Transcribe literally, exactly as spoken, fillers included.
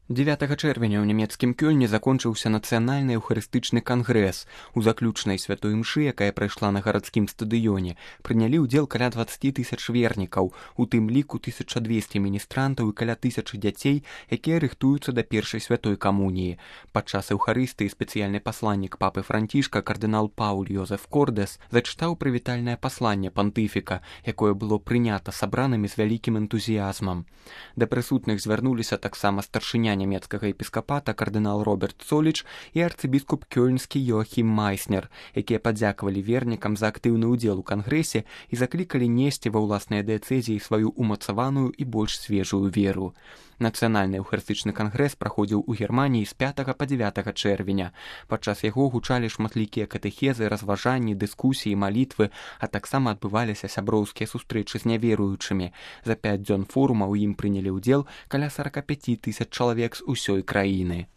дзевятага чэрвеня ў нямецкім Кёльне закончыўся нацыянальны эўхарыстычны кангрэс. У заключнай святой імшы, якая прайшла на гарадскім стадыёне, прынялі ўдзел каля дваццаць тысяч вернікаў, у тым ліку тысяча дзвесце міністрантаў і каля тысячы дзяцей, якія рыхтуюцца да першай святой камуніі. Падчас эўхарыстыі спецыяльны пасланнік папы Францішка кардынал Пауль Йозеф Кордес зачытаў прывітальнае пасланне пантыфіка, якое было прынята сабранымі з вялікім энтузіязмам. Да прысутных звярнуліся таксама старшыня нямецкага епіскапата кардынал Роберт Цоліч і арцыбіскуп кёльнскі Йоахім Майснер, якія падзякавалі вернікам за актыўны ўдзел у кангрэсе і заклікалі несці ва ўласныя дыяцэзіі сваю умацаваную і больш свежую веру. Нацыянальны эўхарыстычны кангрэс праходзіў у Германіі з пятага па дзевятага чэрвеня. Падчас яго гучалі шматлікія катэхезы, разважанні, дыскусіі, малітвы, а таксама адбываліся сяброўскія сустрэчы з няверуючымі. За пяць дзён форума ў ім прынялі ўдзел каля сорок пять тысяч чалавек з усёй краіны.